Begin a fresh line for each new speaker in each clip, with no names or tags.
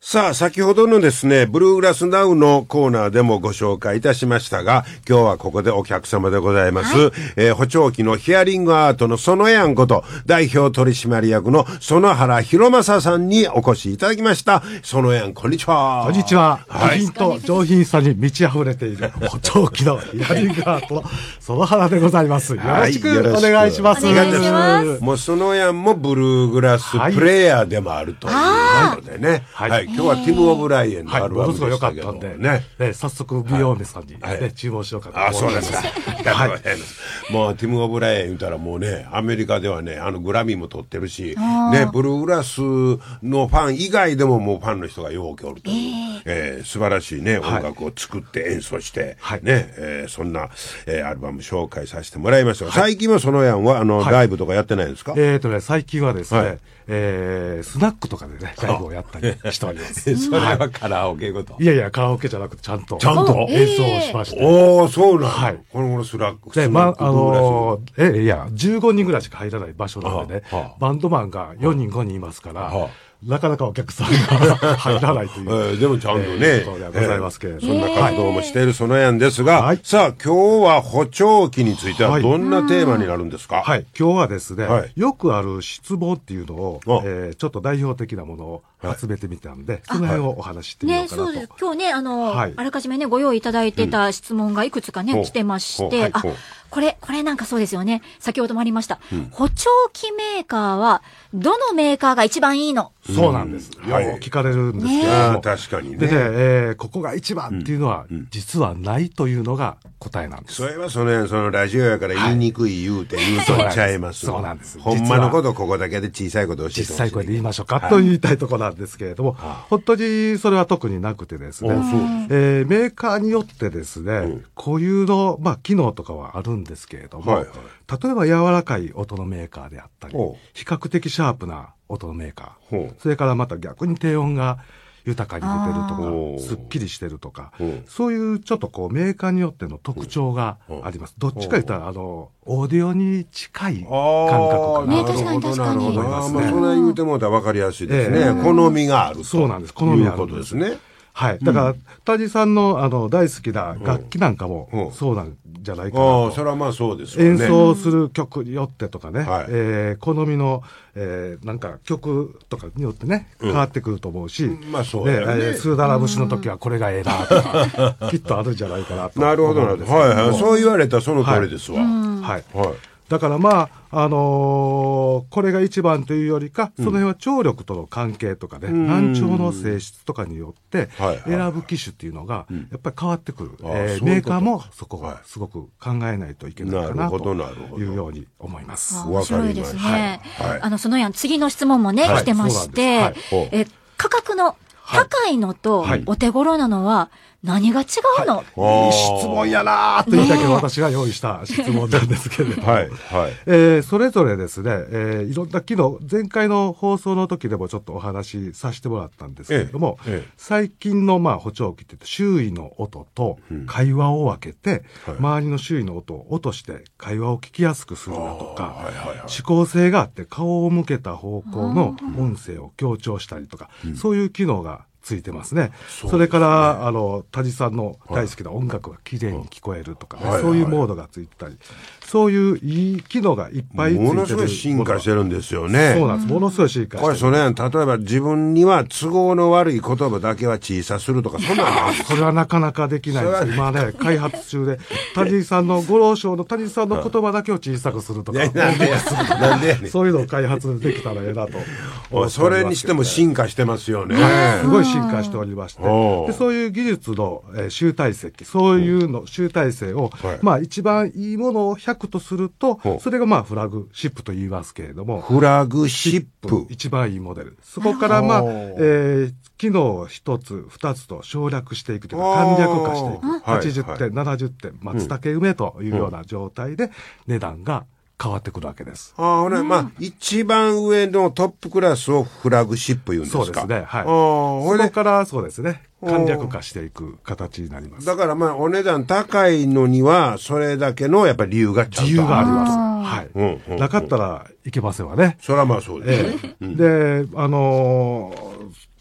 さあ、先ほどのですね、ブルーグラスナウのコーナーでもご紹介いたしましたが、今日はここでお客様でございます。補聴器のヒアリングアートの園やんこと、代表取締役の園原博正さんにお越しいただきました。園やん、こんにちは。
こんにちは。はい。と上品さに満ち溢れている補聴器のヒアリングアートの園原でございます。よろしくお願いします。
お願いします。
もう園やんもブルーグラスプレイヤーでもあるということでね。はい。今日はティム・オブライエンのアルバムでしたけど、
ものすごい良かったんで、早速美容メさんに注文しようかと思います。
あ、そうですか。もうティム・オブライエン言ったらもうね、アメリカではね、グラミーも取ってるし、ね、ブルーグラスのファン以外でももうファンの人がようけおるという、素晴らしいね、音楽を作って演奏して、ね、そんな、アルバム紹介させてもらいましたが、最近は園やんはライブとかやってないんですか？
最近はですね、スナックとかでね、ライブをやったりしております。
それはカラオケごと。
いやいや、カラオケじゃなくてちゃんと演奏をしまして。
おー、そうなんはい。このスナック。
で、いや、15人ぐらいしか入らない場所なのでね、バンドマンが4人5人いますから、なかなかお客さんが入らないという。
でもちゃんとね、
ございますけれど
そんな活動もしている園やんですが、さあ今日は補聴器についてはどんなテーマになるんですか？
はい、今日はですね、よくある質問っていうのを、ちょっと代表的なものを集めてみたんで、その辺をお話ししてみようかなと。
ね、そうです。今日ね、あらかじめね、ご用意いただいてた質問がいくつかね、来てまして、これなんかそうですよね。先ほどもありました。補聴器メーカーは、どのメーカーが一番いいの？
そうなんです。よく聞かれるんですけども。
確かにね。
でね、ここが一番っていうのは、実はないというのが答えなんです。
それはそのラジオやから言いにくい言うとっちゃいます。
そうなんです。
ほんまのことここだけで小さいことを教えてほしい。
小さい声で言いましょうかと言いたいところなんですけれども、本当にそれは特になくてですね、メーカーによってですね、固有の、機能とかはあるんですけれども、例えば柔らかい音のメーカーであったり、比較的シャープな音のメーカー、それからまた逆に低音が豊かに出てるとか、すっきりしてるとか、そういうちょっとこうメーカーによっての特徴があります。どっちか言ったら、オーディオに近い感覚かなと思いますね。
それ言うてもら分かりやすいですね。好みがある。
そうなんです。好みがあることですね。はい。だから、谷さんの大好きな楽器なんかもそうなんじゃないかなと。
それはまあそうですよね。
演奏する曲によってとかね、好みの、なんか曲とかによってね、変わってくると思うし、
まあそうだね。
スーダラ節の時はこれがええなとか、きっとあるんじゃないかなと。
なるほどなるほど。はいはい。そう言われたらその通りですわ。
はい。だからこれが一番というよりか、その辺は聴力との関係とかね、難聴の性質とかによって選ぶ機種っていうのがやっぱり変わってくる。メーカーもそこがすごく考えないといけないかなというように思います。
面白いですね。園やん、次の質問もね、来てまして、価格の高いのとお手頃なのは何が違うの？
いい質問やなーと言ったけど、私が用意した質問なんですけれども、それぞれですね、いろんな機能、前回の放送の時でもちょっとお話しさせてもらったんですけれども、最近の補聴器って周囲の音と会話を分けて、周りの周囲の音を落として会話を聞きやすくするだとか、指向性があって顔を向けた方向の音声を強調したりとか、そういう機能がついてますね。それから、谷さんの大好きな音楽が綺麗に聞こえるとかね、そういうモードがついてたり、そういういい機能がいっぱいついてる。
ものすごい進化してるんですよね。
そうなんです。ものすごい進化してる。
これ例えば自分には都合の悪い言葉だけは小さするとか、そんなんなんですか？
それはなかなかできないです。今ね、開発中で、谷さんのご老将の谷さんの言葉だけを小さくするとか、
なんでやねん。
そういうのを開発できたらええなと。
それにしても進化してますよね。
すごい進化しておりまして、でそういう技術の集大成、そういうの集大成を、一番いいものを100とすると、それがフラグシップと言いますけれども、
フラグシップ
一番いいモデル。そこから機能を1つ2つと省略していくというか、簡略化していく。80点、70点、松茸梅というような状態で値段が変わってくるわけです。
一番上のトップクラスをフラグシップ言うんですか？
そうですね。はい。そこからそうですね。簡略化していく形になります。
だからお値段高いのには、それだけのやっぱり理由がちゃんとある。
理由があります。はい。なかったらいけませんわね。
それはそうですね。
で、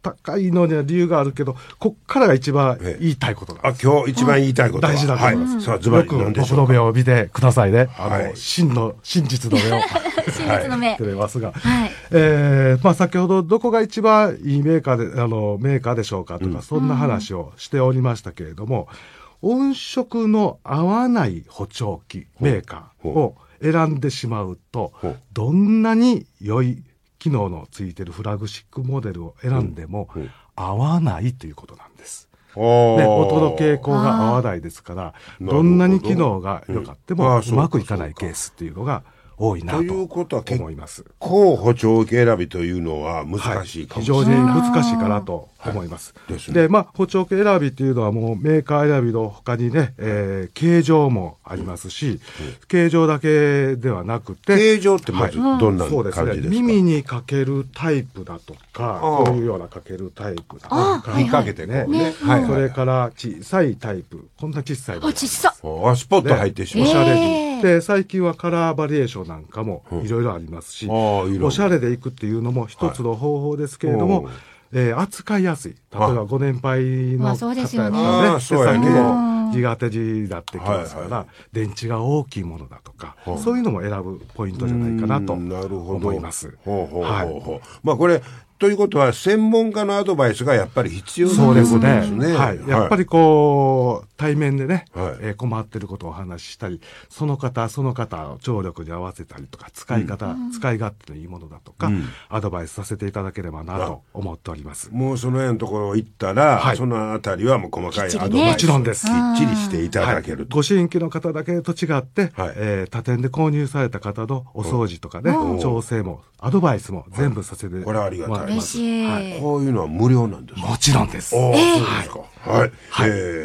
高いのには理由があるけど、こっからが一番言いたいことなんです。
今日一番言いたいことは
大事だと思います。
さあ、ズバリ何でしょうか。
僕の目を見てくださいね。真実の目を。
真実の目。
くれますが。先ほどどこが一番いいメーカーでしょうかとか、そんな話をしておりましたけれども、音色の合わない補聴器メーカーを選んでしまうと、どんなに良い機能のついてるフラグシックモデルを選んでも合わないということなんです。音の傾向が合わないですから、どんなに機能が良かってもうまくいかないケースっていうのが多いなと思います。
高補聴器選びというのは難しいかもしれない。
非常に難しいかなと思います。で、補聴器選びっていうのはもうメーカー選びの他にね、形状もありますし、形状だけではなくて。
形状ってまずどんな感じですか？
耳にかけるタイプだとか、こういうようなかけるタイプだとか。
見かけてね。
それから小さいタイプ。こんな小さいの。
小さっ。
スポット入ってしまう。
おしゃれに。で、最近はカラーバリエーションなんかもいろいろありますし、おしゃれでいくっていうのも一つの方法ですけれども、扱いやすい。例えばご年配の方やったらね、手先も苦手になってきますから、電池が大きいものだとか、そういうのも選ぶポイントじゃないかなと思います。
これ、ということは専門家のアドバイスがやっぱり必要
なんですね。やっぱり対面でね、困ってることをお話ししたり、その方を聴力に合わせたりとか、使い勝手のいいものだとか、アドバイスさせていただければなと思っております。
もうその辺のところ行ったら、そのあたりはもう細かいアドバイス
もちろんです。
きっちりしていただけると。
ご新規の方だけと違って、他店で購入された方のお掃除とかね、調整もアドバイスも全部させてもらいます。
これはありがたい。
はい、
こういうのは無料なんですか？
もちろんです。
そうですか。はい。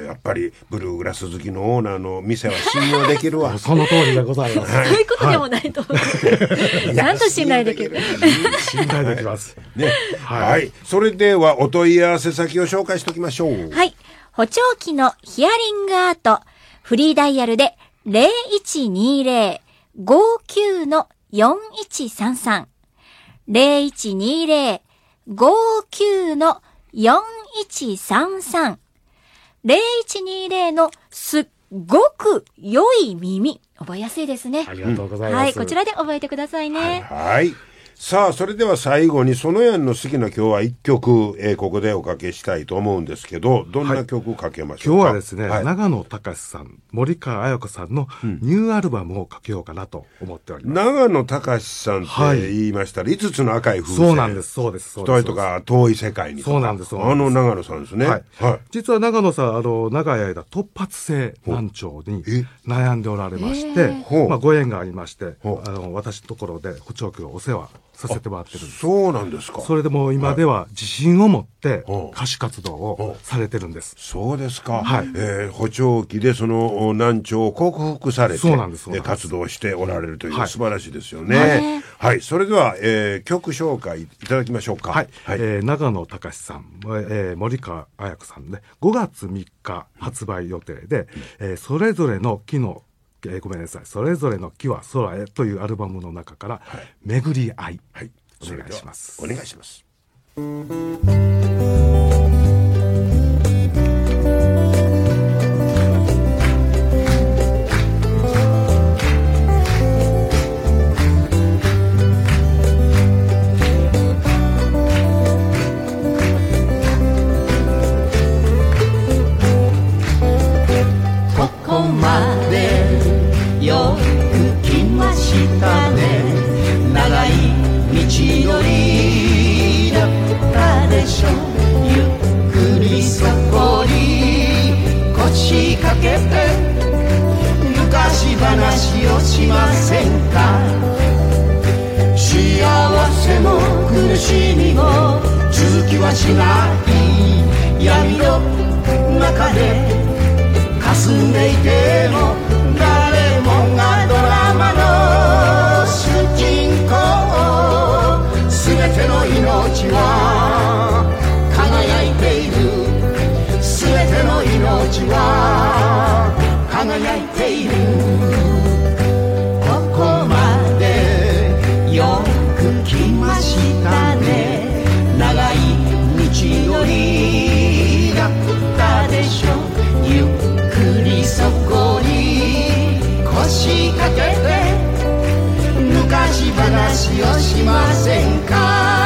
やっぱりブルーグラス好きのオーナーの店は信用できるわ。
その通りでございます。
そういうことでもないと思う。ちゃんと信頼できる。
信頼できます。
ね。はい。それではお問い合わせ先を紹介しておきましょう。
はい。補聴器のヒアリングアート、フリーダイヤルで 0120-59-4133。0120-59-4133。0120のすっごく良い耳。覚えやすいですね。
ありがとうございます。
はい、こちらで覚えてくださいね。
はい。さあ、それでは最後に、そのやんの好きな今日は一曲、ここでおかけしたいと思うんですけど、どんな曲をかけましょうか？
今日はですね、長野隆さん、森川彩子さんのニューアルバムをかけようかなと思っております。
長野隆さんって言いましたら、5つの赤い風船。
そうなんです、そうです。
一人とか遠い世界にとか。
そうなんです。
長野さんですね。はい。
実は長野さん、長い間、突発性難聴に悩んでおられまして、ご縁がありまして、私のところで補聴器をお世話させてもらってるんです。
そうなんですか。
それでも今では自信を持って歌手活動をされてるんです。
そうですか。補聴器でその難聴を克服されて、
そうなんです。
活動しておられるという素晴らしいですよね。はい。それでは、曲紹介いただきましょうか。
はい。長野隆さん、森川彩子さんで、5月3日発売予定で、それぞれの木のごめんなさい。それぞれの木は空へというアルバムの中から、巡り合い。はい。お願いします。
お願いします。
ここまでよく来ましたね。長い道のりだったでしょう。ゆっくりそこに腰掛けて昔話をしませんか。幸せも苦しみも続きはしない闇の中で霞んでいても誰もがドラマの主人公。すべての命は輝いている。すべての命は輝いている。ここまでよく来ましたね。長い道ませんか。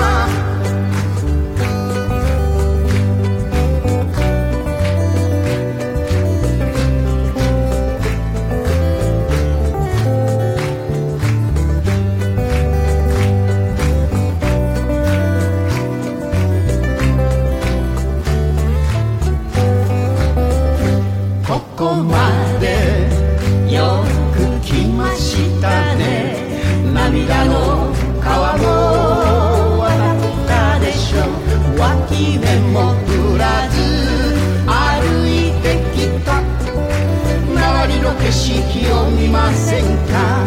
ここまでよく来ましたね。涙の川も渡ったでしょ。脇目も振らず歩いてきた。周りの景色を見ませんか。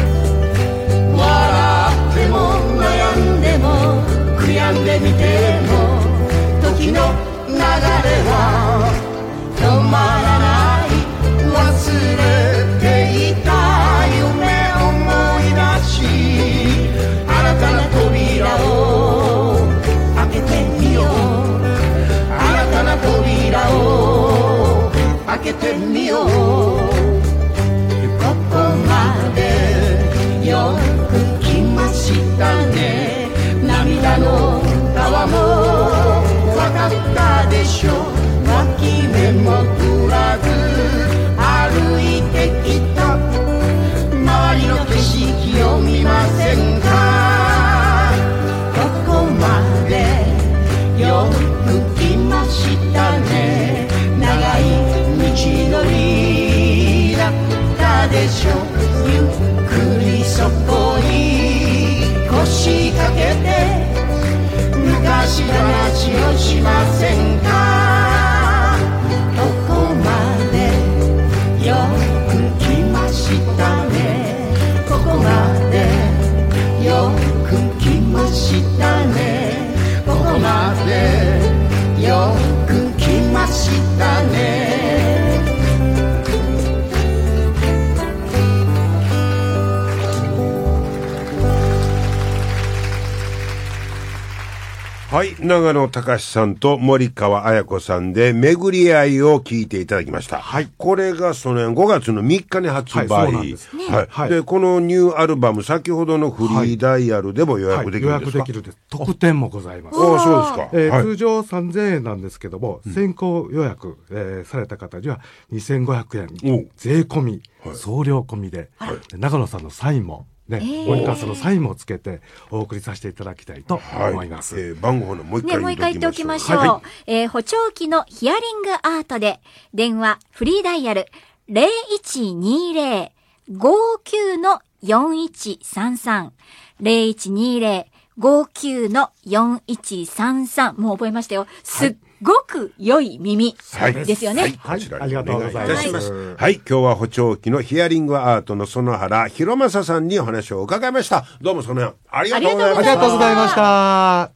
笑っても悩んでも悔やんでみても時の流れは止まらない。忘れていた夢思い出し新たな扉を開けてみよう。新たな扉を開けてみよう。ここまでよく来ましたね。涙の川も渡ったでしょ。脇目も振らず歩いてきた。周りの景色を見ませんか。ここまでよく来ましたね。長い道のりだったでしょ。ゆっくりそこに腰掛けて昔話をしませんか。ここまでよく来ましたね。ここまでよく来ましたね。ここまでよく来ましたね。
はい、長野隆さんと森川彩子さんで巡り合いを聞いていただきました。はい。これがその5月の3日に発売。はい、そうなんですね。はい。はい、で、このニューアルバム、先ほどのフリーダイヤルでも予約できるんですか？
予約できるです。特典もございます。
ああ、そうですか。
通常3000円なんですけども、先行予約、された方には2500円。税込み、送料込みで、長野さんのサインも、ね、森川さんのサインもつけてお送りさせていただきたいと思います。
番号のもう一回
言っておきましょう。補聴器のヒアリングアートで、電話フリーダイヤル 0120-59-4133 0120-59-4133 もう覚えましたよ。すっごく良い耳ですよね。
はい、ありがとうございます。
はい、今日は補聴器のヒアリングアートの園原博正さんにお話を伺いました。どうもその辺ありがとうございました。
ありがとうございました。